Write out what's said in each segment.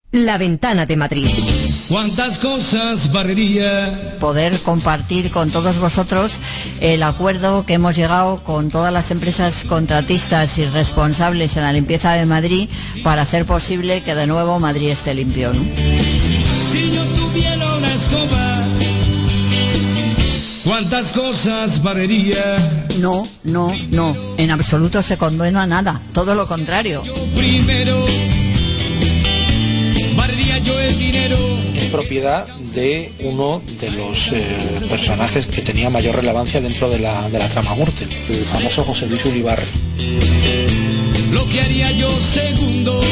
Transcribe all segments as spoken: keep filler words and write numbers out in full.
La Ventana de Madrid. ¿Cuántas cosas barrería? Poder compartir con todos vosotros el acuerdo que hemos llegado con todas las empresas contratistas y responsables en la limpieza de Madrid para hacer posible que de nuevo Madrid esté limpio, ¿no? Si yo tuviera una escoba, ¿cuántas cosas barrería? No, no, no. En absoluto se condena nada. Todo lo contrario. Yo primero barrería yo el dinero. Es propiedad de uno de los eh, personajes que tenía mayor relevancia dentro de la, de la trama Gürtel, el famoso José Luis Ulibarri. Lo que haría yo segundo,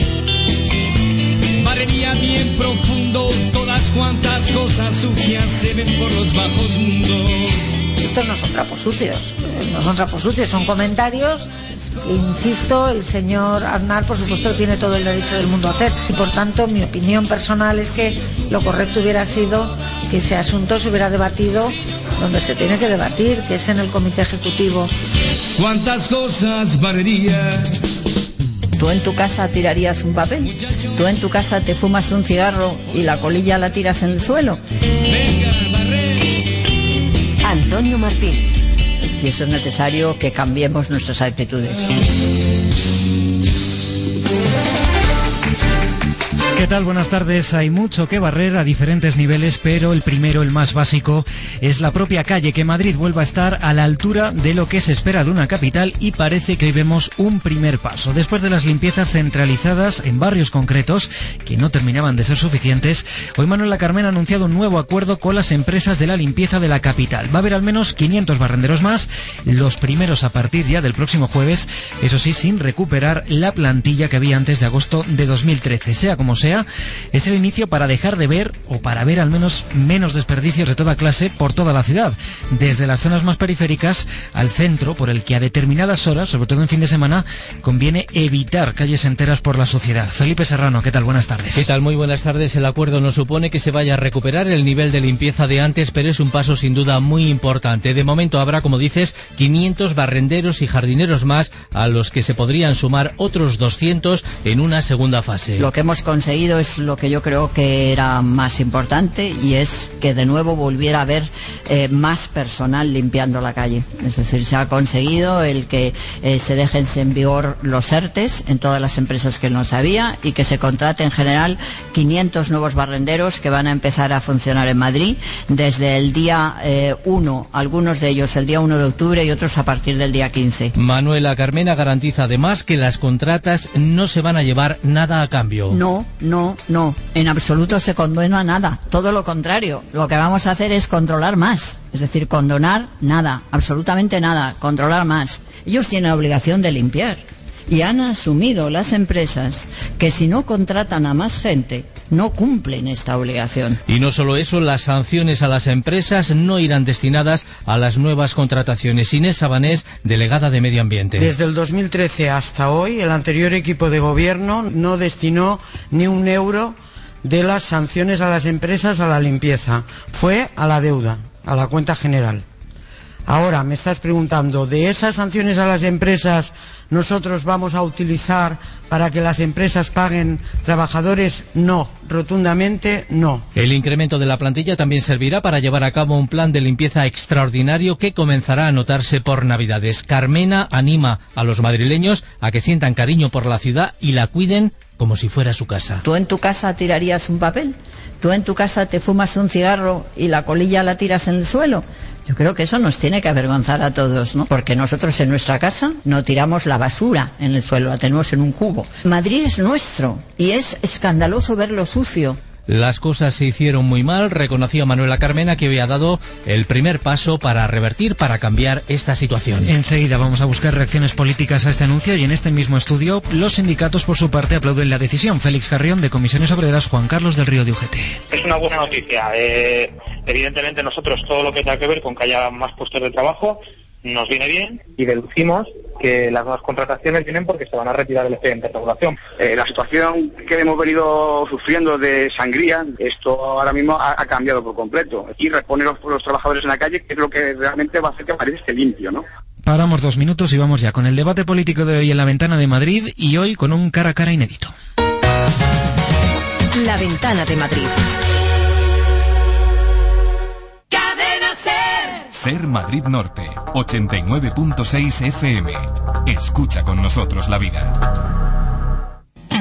barrería bien profundo, todas cuantas cosas sucias se ven por los bajos mundos. Estos no son trapos sucios, no son trapos sucios, son comentarios. Insisto, el señor Aznar, por supuesto, tiene todo el derecho del mundo a hacer, y por tanto mi opinión personal es que lo correcto hubiera sido que ese asunto se hubiera debatido donde se tiene que debatir, que es en el comité ejecutivo. ¿Cuántas cosas barrería? ¿Tú en tu casa tirarías un papel? ¿Tú en tu casa te fumas un cigarro y la colilla la tiras en el suelo? Venga, barrer. Antonio Martín. Y eso es necesario, que cambiemos nuestras actitudes. ¿Qué tal? Buenas tardes. Hay mucho que barrer a diferentes niveles, pero el primero, el más básico, es la propia calle, que Madrid vuelva a estar a la altura de lo que se espera de una capital, y parece que hoy vemos un primer paso. Después de las limpiezas centralizadas en barrios concretos, que no terminaban de ser suficientes, hoy Manuela Carmena ha anunciado un nuevo acuerdo con las empresas de la limpieza de la capital. Va a haber al menos quinientos barrenderos más, los primeros a partir ya del próximo jueves, eso sí, sin recuperar la plantilla que había antes de agosto de dos mil trece. Sea como sea, es el inicio para dejar de ver, o para ver al menos menos desperdicios de toda clase por toda la ciudad, desde las zonas más periféricas al centro, por el que a determinadas horas, sobre todo en fin de semana, conviene evitar calles enteras por la suciedad. Felipe Serrano, ¿qué tal? Buenas tardes. ¿Qué tal? Muy buenas tardes. El acuerdo no supone que se vaya a recuperar el nivel de limpieza de antes, pero es un paso sin duda muy importante. De momento habrá, como dices, quinientos barrenderos y jardineros más, a los que se podrían sumar otros doscientos en una segunda fase. Lo que hemos conseguido es lo que yo creo que era más importante, y es que de nuevo volviera a haber eh, más personal limpiando la calle. Es decir, se ha conseguido el que eh, se dejen en vigor los ERTES en todas las empresas que no sabía, y que se contrate en general quinientos nuevos barrenderos que van a empezar a funcionar en Madrid desde el día eh, uno, algunos de ellos el día uno de octubre y otros a partir del día quince. Manuela Carmena garantiza además que las contratas no se van a llevar nada a cambio. No, no, no, en absoluto se condena nada, todo lo contrario. Lo que vamos a hacer es controlar más, es decir, condonar nada, absolutamente nada, controlar más. Ellos tienen la obligación de limpiar, y han asumido las empresas que si no contratan a más gente, no cumplen esta obligación. Y no solo eso, las sanciones a las empresas no irán destinadas a las nuevas contrataciones. Inés Sabanés, delegada de Medio Ambiente. Desde el dos mil trece hasta hoy, el anterior equipo de gobierno no destinó ni un euro de las sanciones a las empresas a la limpieza. Fue a la deuda, a la cuenta general. Ahora me estás preguntando, ¿de esas sanciones a las empresas nosotros vamos a utilizar para que las empresas paguen trabajadores? No, rotundamente no. El incremento de la plantilla también servirá para llevar a cabo un plan de limpieza extraordinario que comenzará a notarse por Navidades. Carmena anima a los madrileños a que sientan cariño por la ciudad y la cuiden como si fuera su casa. ¿Tú en tu casa tirarías un papel? ¿Tú en tu casa te fumas un cigarro y la colilla la tiras en el suelo? Yo creo que eso nos tiene que avergonzar a todos, ¿no? Porque nosotros en nuestra casa no tiramos la basura en el suelo, la tenemos en un cubo. Madrid es nuestro, y es escandaloso verlo sucio. Las cosas se hicieron muy mal, reconocía Manuela Carmena, que hoy ha dado el primer paso para revertir, para cambiar esta situación. Enseguida vamos a buscar reacciones políticas a este anuncio, y en este mismo estudio los sindicatos por su parte aplauden la decisión. Félix Carrión, de Comisiones Obreras, Juan Carlos del Río, de U G T. Es una buena noticia. Eh, evidentemente nosotros todo lo que tenga que ver con que haya más puestos de trabajo nos viene bien, y deducimos que las nuevas contrataciones vienen porque se van a retirar el expediente de regulación. Eh, la situación que hemos venido sufriendo de sangría, esto ahora mismo ha, ha cambiado por completo. Y reponer los, los trabajadores en la calle, que es lo que realmente va a hacer que Madrid esté limpio, ¿no? Paramos dos minutos y vamos ya con el debate político de hoy en La Ventana de Madrid, y hoy con un cara a cara inédito. La Ventana de Madrid. Ser Madrid Norte, ochenta y nueve punto seis F M. Escucha con nosotros la vida.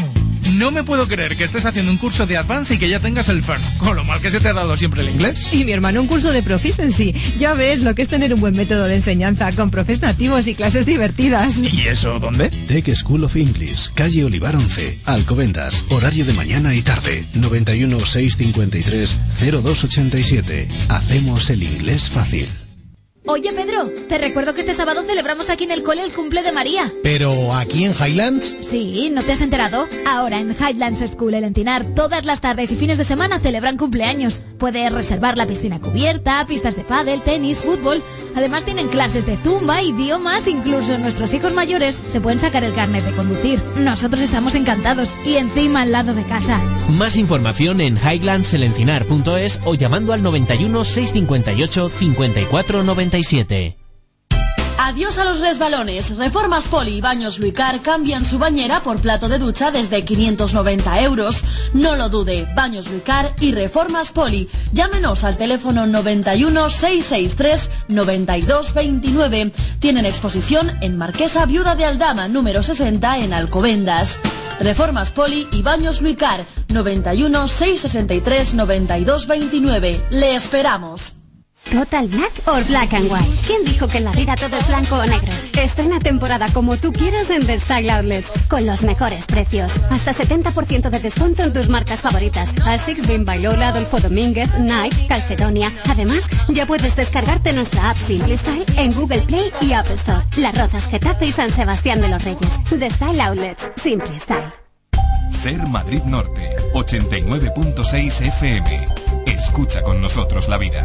No me puedo creer que estés haciendo un curso de Advance y que ya tengas el First, con lo mal que se te ha dado siempre el inglés. Y mi hermano un curso de Proficiency. Ya ves lo que es tener un buen método de enseñanza, con profes nativos y clases divertidas. ¿Y eso dónde? Tech School of English, calle Olivar once, Alcobendas, horario de mañana y tarde, noventa y uno, seiscientos cincuenta y tres, cero dos ochenta y siete. Hacemos el inglés fácil. Oye, Pedro, te recuerdo que este sábado celebramos aquí en el cole el cumple de María. ¿Pero aquí en Highlands? Sí, ¿no te has enterado? Ahora en Highlands School El Encinar, todas las tardes y fines de semana celebran cumpleaños. Puedes reservar la piscina cubierta, pistas de pádel, tenis, fútbol. Además tienen clases de zumba, idiomas, incluso nuestros hijos mayores se pueden sacar el carnet de conducir. Nosotros estamos encantados y encima al lado de casa. Más información en highlands el encinar punto es o llamando al noventa y uno, seiscientos cincuenta y ocho, cincuenta y cuatro noventa y siete. Adiós a los resbalones. Reformas Poli y Baños Luicar cambian su bañera por plato de ducha desde quinientos noventa euros. No lo dude, Baños Luicar y Reformas Poli. Llámenos al teléfono noventa y uno, seiscientos sesenta y tres, noventa y dos veintinueve. Tienen exposición en Marquesa Viuda de Aldama, número sesenta, en Alcobendas. Reformas Poli y Baños Luicar, noventa y uno, seiscientos sesenta y tres, noventa y dos veintinueve. Le esperamos. ¿Total Black o Black and White? ¿Quién dijo que en la vida todo es blanco o negro? Estrena temporada como tú quieras en The Style Outlets, con los mejores precios. Hasta setenta por ciento de descuento en tus marcas favoritas. Asics, Bimba y Lola, Adolfo Domínguez, Nike, Calcedonia. Además, ya puedes descargarte nuestra app Simple Style en Google Play y App Store. Las Rozas, Getafe y San Sebastián de los Reyes. The Style Outlets, Simple Style. Ser Madrid Norte, ochenta y nueve punto seis F M. Escucha con nosotros la vida.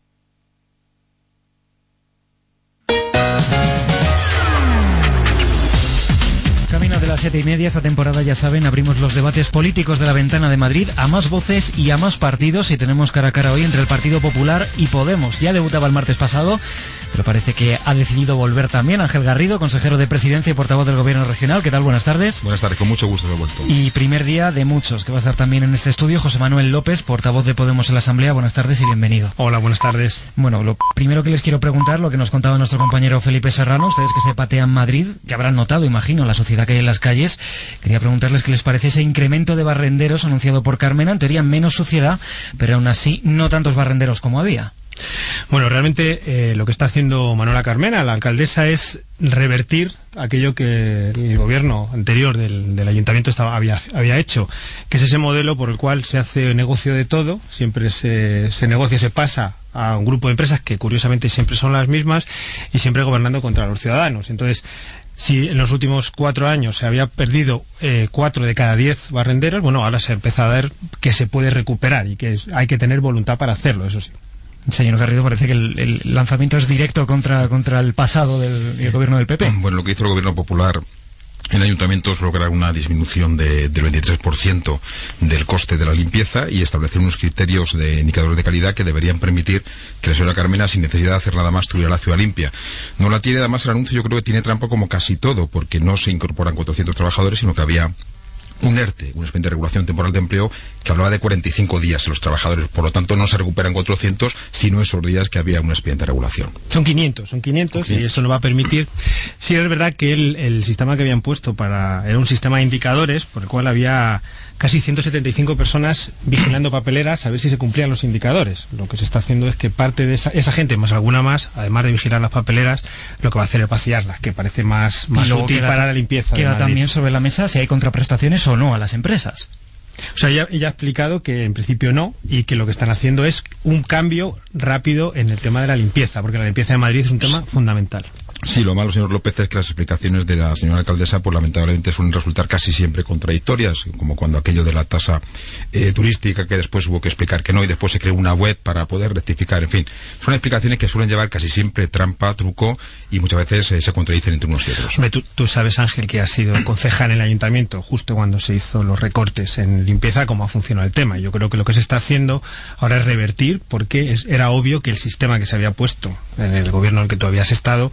Camino de las siete y media, esta temporada, ya saben, abrimos los debates políticos de La Ventana de Madrid a más voces y a más partidos, y tenemos cara a cara hoy entre el Partido Popular y Podemos. Ya debutaba el martes pasado, pero parece que ha decidido volver también. Ángel Garrido, consejero de Presidencia y portavoz del Gobierno Regional. ¿Qué tal? Buenas tardes. Buenas tardes, con mucho gusto he vuelto. Y primer día de muchos, que va a estar también en este estudio, José Manuel López, portavoz de Podemos en la Asamblea. Buenas tardes y bienvenido. Hola, buenas tardes. Bueno, lo primero que les quiero preguntar, lo que nos contaba nuestro compañero Felipe Serrano, ustedes que se patean Madrid, que habrán notado, imagino, la sociedad que hay en las calles. Quería preguntarles qué les parece ese incremento de barrenderos anunciado por Carmena. En teoría menos suciedad, pero aún así no tantos barrenderos como había. Bueno, realmente eh, lo que está haciendo Manuela Carmena, la alcaldesa, es revertir aquello que el gobierno anterior del, del ayuntamiento estaba, había, había hecho, que es ese modelo por el cual se hace negocio de todo, siempre se, se negocia, se pasa a un grupo de empresas que curiosamente siempre son las mismas y siempre gobernando contra los ciudadanos. Entonces, si en los últimos cuatro años se había perdido eh, cuatro de cada diez barrenderos, bueno, ahora se empieza a ver que se puede recuperar y que es, hay que tener voluntad para hacerlo, eso sí. Señor Garrido, parece que el, el lanzamiento es directo contra, contra el pasado del el gobierno del P P. Bueno, lo que hizo el gobierno popular en ayuntamientos, lograr una disminución de, del veintitrés por ciento del coste de la limpieza y establecer unos criterios de indicadores de calidad que deberían permitir que la señora Carmena, sin necesidad de hacer nada más, tuviera la ciudad limpia. No la tiene. Además, el anuncio yo creo que tiene trampa como casi todo, porque no se incorporan cuatrocientos trabajadores, sino que había un ERTE, un expediente de regulación temporal de empleo, que hablaba de cuarenta y cinco días en los trabajadores. Por lo tanto, no se recuperan cuatrocientos, sino esos días que había un expediente de regulación. Son quinientos, son quinientos, quinientos. Y eso nos va a permitir. Sí, es verdad que el, el sistema que habían puesto para era un sistema de indicadores, por el cual había casi ciento setenta y cinco personas vigilando papeleras a ver si se cumplían los indicadores. Lo que se está haciendo es que parte de esa, esa gente, más alguna más, además de vigilar las papeleras, lo que va a hacer es vaciarlas, que parece más, más útil queda, para la limpieza. Queda también sobre la mesa si hay contraprestaciones o no a las empresas. O sea, ella, ella ha explicado que en principio no, y que lo que están haciendo es un cambio rápido en el tema de la limpieza, porque la limpieza de Madrid es un tema fundamental. Sí, lo malo, señor López, es que las explicaciones de la señora alcaldesa, pues lamentablemente suelen resultar casi siempre contradictorias, como cuando aquello de la tasa eh, turística, que después hubo que explicar que no, y después se creó una web para poder rectificar. En fin, son explicaciones que suelen llevar casi siempre trampa, truco, y muchas veces eh, se contradicen entre unos y otros. Hombre, tú, tú sabes, Ángel, que has sido concejal en el ayuntamiento justo cuando se hizo los recortes en limpieza, cómo ha funcionado el tema. Yo creo que lo que se está haciendo ahora es revertir, porque es, era obvio que el sistema que se había puesto en el gobierno en el que tú habías estado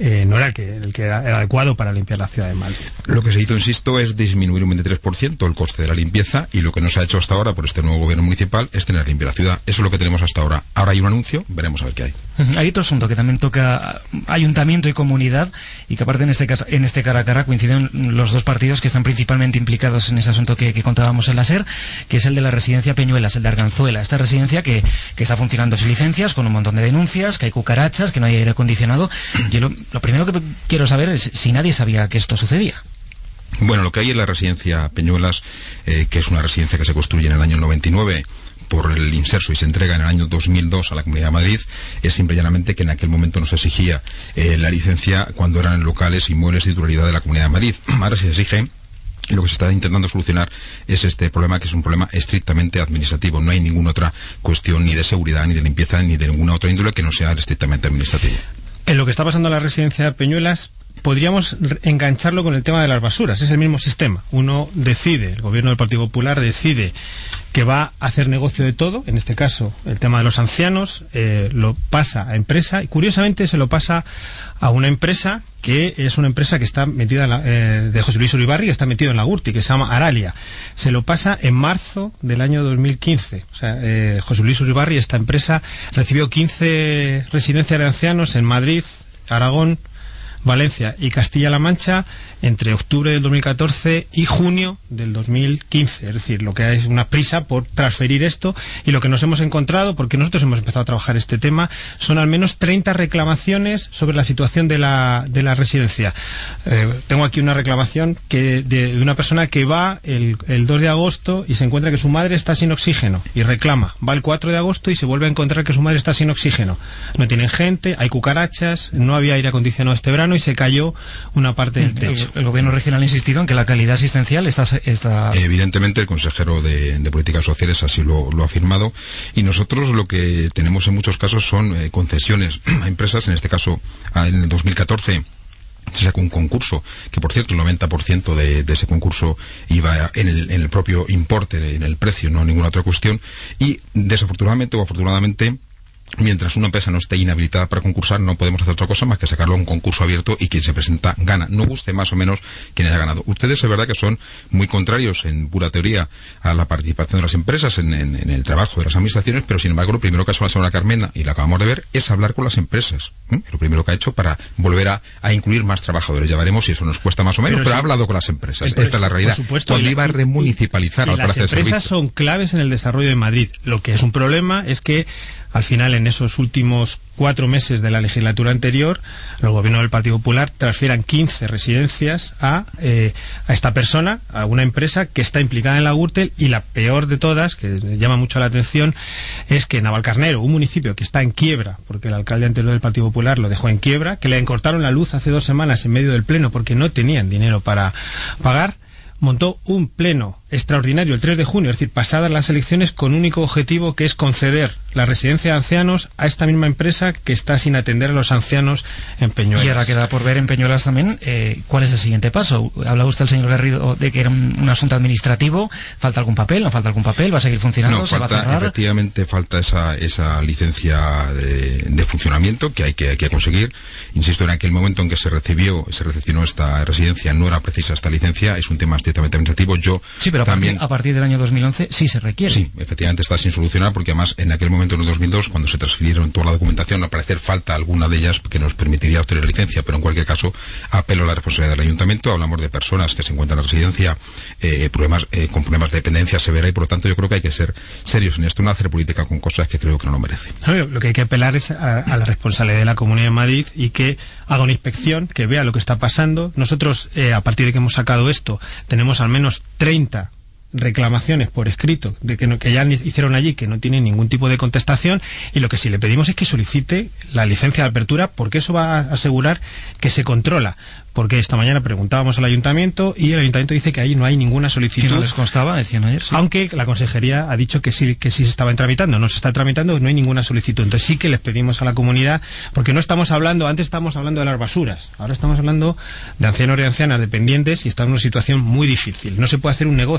eh, no era el que, el que era, era adecuado para limpiar la ciudad de Madrid. Lo que se hizo, insisto, es disminuir un veintitrés por ciento el coste de la limpieza, y lo que no se ha hecho hasta ahora por este nuevo gobierno municipal es tener limpia la ciudad. Eso es lo que tenemos hasta ahora. Ahora hay un anuncio, veremos a ver qué hay. Hay otro asunto que también toca ayuntamiento y comunidad, y que aparte en este caso, en este cara a cara coinciden los dos partidos que están principalmente implicados en ese asunto que, que contábamos en la SER, que es el de la residencia Peñuelas, el de Arganzuela. Esta residencia que, que está funcionando sin licencias, con un montón de denuncias, que hay cucarachas, que no hay aire acondicionado. Yo lo, lo primero que quiero saber es si nadie sabía que esto sucedía. Bueno, lo que hay en la residencia Peñuelas, eh, que es una residencia que se construye en el año noventa y nueve por el Inserso y se entrega en el año dos mil dos a la Comunidad de Madrid, es simple y llanamente que en aquel momento no se exigía eh, la licencia cuando eran locales y inmuebles de titularidad de la Comunidad de Madrid. Ahora se exige. Y lo que se está intentando solucionar es este problema, que es un problema estrictamente administrativo. No hay ninguna otra cuestión ni de seguridad, ni de limpieza, ni de ninguna otra índole que no sea estrictamente administrativa. En lo que está pasando en la residencia Peñuelas, podríamos engancharlo con el tema de las basuras. Es el mismo sistema. Uno decide, el gobierno del Partido Popular decide que va a hacer negocio de todo, en este caso el tema de los ancianos, eh, lo pasa a empresa, y curiosamente se lo pasa a una empresa que es una empresa que está metida en la, eh, de José Luis Uribarri, que está metido en la Gürtel, que se llama Aralia. Se lo pasa en marzo del año dos mil quince. O sea, eh, José Luis Uribarri, esta empresa, recibió quince residencias de ancianos en Madrid, Aragón, Valencia y Castilla-La Mancha entre octubre del dos mil catorce y junio del dos mil quince. Es decir, lo que hay es una prisa por transferir esto, y lo que nos hemos encontrado, porque nosotros hemos empezado a trabajar este tema, son al menos treinta reclamaciones sobre la situación de la, de la residencia. Eh, tengo aquí una reclamación que de, de una persona que va el, el dos de agosto y se encuentra que su madre está sin oxígeno y reclama. Va el cuatro de agosto y se vuelve a encontrar que su madre está sin oxígeno. No tienen gente, hay cucarachas, no había aire acondicionado este verano y se cayó una parte del techo. El, el gobierno regional ha insistido en que la calidad asistencial está... está... Evidentemente el consejero de, de Políticas Sociales así lo, lo ha afirmado, y nosotros lo que tenemos en muchos casos son eh, concesiones a empresas. En este caso, en el dos mil catorce se sacó un concurso, que por cierto el noventa por ciento de, de ese concurso iba en el, en el propio importe, en el precio, no ninguna otra cuestión, y desafortunadamente o afortunadamente, mientras una empresa no esté inhabilitada para concursar, no podemos hacer otra cosa más que sacarlo a un concurso abierto, y quien se presenta gana, no guste más o menos quien haya ganado. Ustedes es verdad que son muy contrarios en pura teoría a la participación de las empresas en, en, en el trabajo de las administraciones, pero sin embargo lo primero que ha hecho la señora Carmena, y la acabamos de ver, es hablar con las empresas. ¿eh? Lo primero que ha hecho para volver a, a incluir más trabajadores. Ya veremos si eso nos cuesta más o menos, pero, pero sí, ha hablado con las empresas. Esta es la realidad. Por supuesto, cuando iba a remunicipalizar al Palacio de Servicios. Las empresas son claves en el desarrollo de Madrid. Lo que es un problema es que al final, en esos últimos cuatro meses de la legislatura anterior, el gobierno del Partido Popular transfieran quince residencias a, eh, a esta persona, a una empresa que está implicada en la Gürtel, y la peor de todas, que llama mucho la atención, es que Navalcarnero, un municipio que está en quiebra, porque el alcalde anterior del Partido Popular lo dejó en quiebra, que le cortaron la luz hace dos semanas en medio del pleno porque no tenían dinero para pagar, montó un pleno extraordinario el tres de junio, es decir, pasadas las elecciones, con único objetivo, que es conceder la residencia de ancianos a esta misma empresa que está sin atender a los ancianos en Peñuelas. Y ahora queda por ver en Peñuelas también eh, cuál es el siguiente paso. Hablaba usted, el señor Garrido, de que era un, un asunto administrativo. ¿Falta algún papel? ¿No falta algún papel? ¿Va a seguir funcionando? No, ¿Se falta, va a cerrar? Efectivamente falta esa, esa licencia de, de funcionamiento que hay que, hay que conseguir. Insisto, en aquel momento en que se recibió, se recepcionó esta residencia, no era precisa esta licencia, es un tema estrictamente administrativo. Yo sí, pero también... a partir del año dos mil once sí se requiere. Sí, efectivamente está sin solucionar, porque además en aquel momento, en el dos mil dos, cuando se transfirieron toda la documentación, al parecer falta alguna de ellas que nos permitiría obtener licencia, pero en cualquier caso apelo a la responsabilidad del ayuntamiento. Hablamos de personas que se encuentran en residencia eh, problemas, eh, con problemas de dependencia severa, y por lo tanto yo creo que hay que ser serios en esto, no hacer política con cosas que creo que no lo merece. Lo que hay que apelar es a, a la responsabilidad de la Comunidad de Madrid, y que haga una inspección, que vea lo que está pasando. Nosotros, eh, a partir de que hemos sacado esto, tenemos al menos treinta reclamaciones por escrito de que, no, que ya hicieron allí, que no tienen ningún tipo de contestación, y lo que sí le pedimos es que solicite la licencia de apertura, porque eso va a asegurar que se controla. Porque esta mañana preguntábamos al ayuntamiento y el ayuntamiento dice que ahí no hay ninguna solicitud. ¿Que no les constaba? Decían ayer. Sí. Aunque la consejería ha dicho que sí, que sí se estaba tramitando. No se está tramitando, no hay ninguna solicitud. Entonces sí que les pedimos a la comunidad, porque no estamos hablando, antes estábamos hablando de las basuras, ahora estamos hablando de ancianos y ancianas dependientes, y está en una situación muy difícil. No se puede hacer un negocio con esto.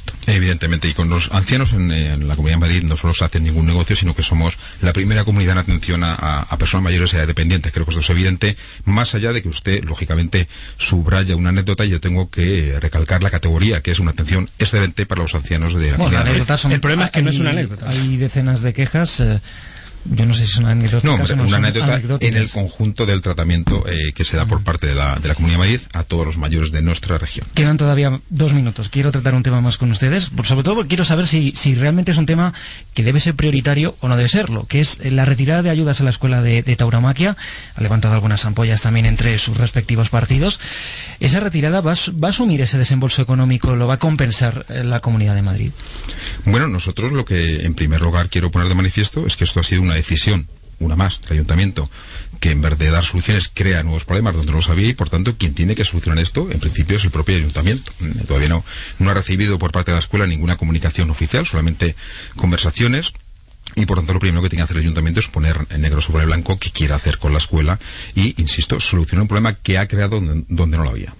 esto. Evidentemente, y con los ancianos en, en la Comunidad de Madrid no solo se hace ningún negocio, sino que somos la primera comunidad en atención a, a personas mayores y a dependientes. Creo que esto es evidente, más allá de que usted, lógicamente, subraya una anécdota, y yo tengo que recalcar la categoría, que es una atención excelente para los ancianos de la bueno, Comunidad de Madrid. Son, el problema es que hay, no es una anécdota. Hay decenas de quejas... Eh, Yo no sé si es una anécdota. No, hombre, no una anécdota en el conjunto del tratamiento eh, que se da por parte de la, de la Comunidad de Madrid a todos los mayores de nuestra región. Quedan todavía dos minutos. Quiero tratar un tema más con ustedes, por, sobre todo porque quiero saber si, si realmente es un tema que debe ser prioritario o no debe serlo, que es la retirada de ayudas a la escuela de, de tauromaquia. Ha levantado algunas ampollas también entre sus respectivos partidos. ¿Esa retirada va, va a asumir ese desembolso económico, lo va a compensar la Comunidad de Madrid? Bueno, nosotros lo que en primer lugar quiero poner de manifiesto es que esto ha sido una decisión, una más, del ayuntamiento, que en vez de dar soluciones crea nuevos problemas donde no los había, y por tanto quien tiene que solucionar esto en principio es el propio ayuntamiento. Todavía no, no ha recibido por parte de la escuela ninguna comunicación oficial, solamente conversaciones, y por tanto lo primero que tiene que hacer el ayuntamiento es poner en negro sobre blanco qué quiere hacer con la escuela y, insisto, solucionar un problema que ha creado donde, donde no lo había.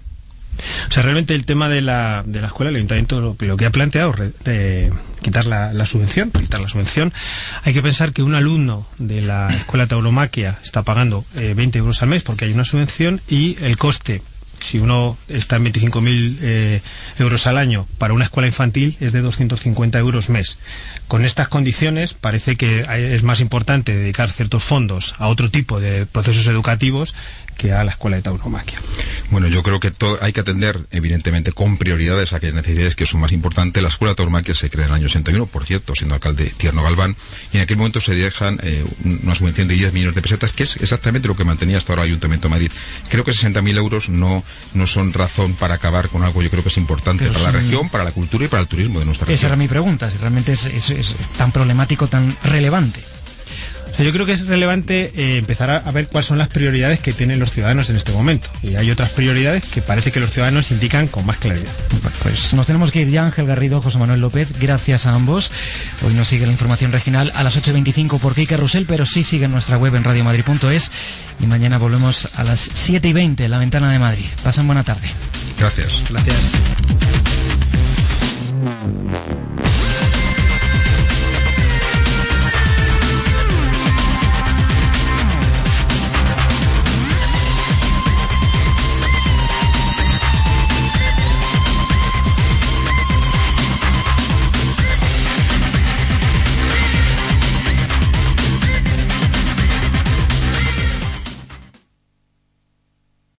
O sea, realmente el tema de la, de la escuela, el ayuntamiento lo, lo que ha planteado es eh, quitar la, la subvención, quitar la subvención. Hay que pensar que un alumno de la escuela tauromaquia está pagando eh, veinte euros al mes porque hay una subvención, y el coste, si uno está en veinticinco mil eh, euros al año para una escuela infantil, es de doscientos cincuenta euros mes. Con estas condiciones parece que es más importante dedicar ciertos fondos a otro tipo de procesos educativos que a la escuela de tauromaquia. Bueno, yo creo que todo, hay que atender, evidentemente, con prioridades a aquellas necesidades que son más importantes. La escuela de tauromaquia se crea en el año ochenta y uno, por cierto, siendo alcalde Tierno Galván, y en aquel momento se dejan eh, una subvención de diez millones de pesetas, que es exactamente lo que mantenía hasta ahora el Ayuntamiento de Madrid. Creo que sesenta mil euros no, no son razón para acabar con algo, yo creo que es importante Pero para sí, la región, para la cultura y para el turismo de nuestra región. Esa era mi pregunta, si realmente es, es, es tan problemático, tan relevante. O sea, yo creo que es relevante eh, empezar a, a ver cuáles son las prioridades que tienen los ciudadanos en este momento. Y hay otras prioridades que parece que los ciudadanos indican con más claridad. Bueno, pues nos tenemos que ir ya. Ángel Garrido, José Manuel López, gracias a ambos. Hoy nos sigue la información regional a las ocho y veinticinco por Kike Rusell, pero sí sigue en nuestra web en radio madrid punto es. Y mañana volvemos a las siete y veinte en La Ventana de Madrid. Pasen buena tarde. Gracias. Gracias.